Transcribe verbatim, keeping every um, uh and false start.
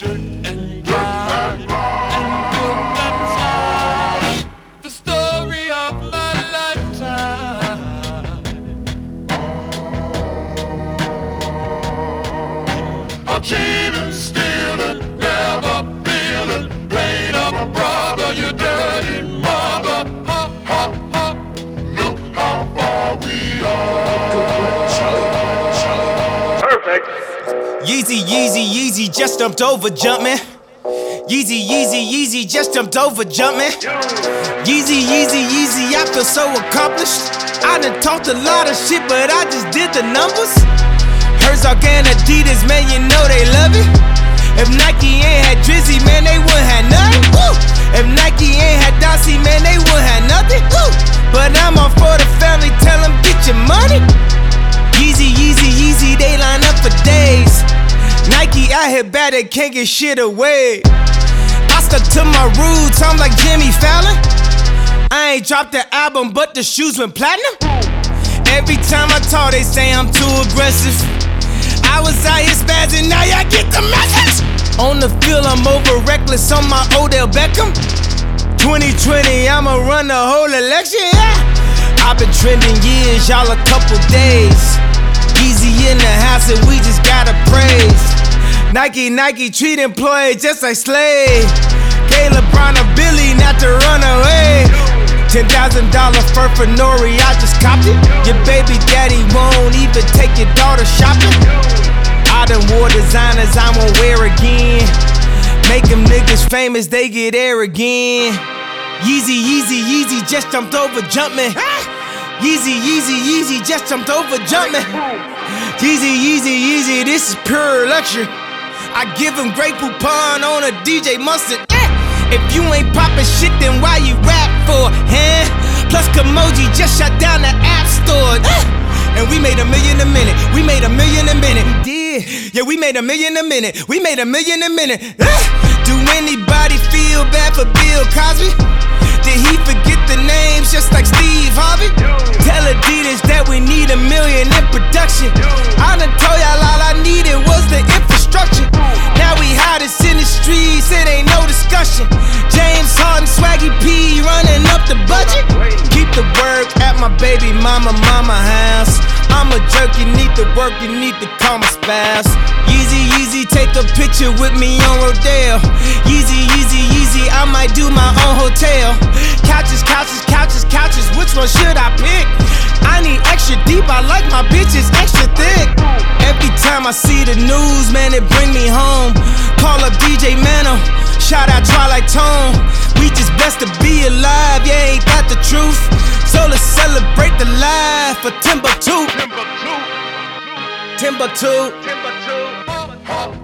Dirt and grime and filth and slime, the story of my lifetime. I'm cheating, stealing, never feeling, playing up a brother, you dirty mother. Ha ha ha! Look how far we are. Perfect. Yeezy, Yeezy, Yeezy, just jumped over jumping. Yeezy, Yeezy, Yeezy, just jumped over jumping. Yeezy, Yeezy, Yeezy, I feel so accomplished. I done talked a lot of shit, but I just did the numbers. Herzog and Adidas, man, you know they love it. If Nike ain't had Drizzy, man, they wouldn't have nothing. Woo! If Nike ain't had Dossie, man, they wouldn't have nothing. Woo! But I'm all for the family, tell them get your money. Yeezy, Yeezy, Yeezy, they line up for days. Nike out here bad, they can't get shit away. I stuck to my roots, I'm like Jimmy Fallon. I ain't dropped the album, but the shoes went platinum. Every time I talk, they say I'm too aggressive. I was out here spazzing, now y'all get the message. On the field, I'm over reckless on my Odell Beckham. twenty twenty, I'ma run the whole election, yeah. I've been trending years, y'all a couple days. Easy in the house and we just gotta praise. Nike, Nike treat employees just like slave. K LeBron or Billy not to run away. Ten thousand dollar fur for Nori, I just copped it. Your baby daddy won't even take your daughter shopping. I done wore designers I won't wear again. Make them niggas famous, they get arrogant. Yeezy, Yeezy, Yeezy, just jumped over jumping. Yeezy, Yeezy, Yeezy, just jumped over jumping. Yeezy, Yeezy, Yeezy, this is pure luxury. I give him Grey Poupon on a D J Mustard. If you ain't poppin' shit, then why you rap for, huh? Plus Kimoji just shut down the App Store. And we made a million a minute. We made a million a minute. Yeah, yeah, we made a million a minute. We made a million a minute. Do anybody feel bad for Bill Cosby? Did he forget the names just like Steve Harvey? Tell Adidas that we need a million in production. I done told y'all all I needed was the infrastructure. Now we hottest in the streets, it ain't no discussion. James Harden, Swaggy P running up the budget. Keep the work at my baby mama, mama house. I'm a jerk, you need to work, you need to call my spouse. Yeezy, Yeezy, take a picture with me on Rodale. Yeezy, Yeezy, Yeezy, I might do my own hotel. Couches, couches, couches, couches, which one should I pick? I need extra deep, I like my bitches extra thick. Every time I see the news, man, it bring me home. Call up D J Mano, shout out Twilight Tone. We just blessed to be alive, yeah, ain't that the truth? So let's celebrate the life of Timbuktu. Timbuktu. Timbuktu. Timbuktu.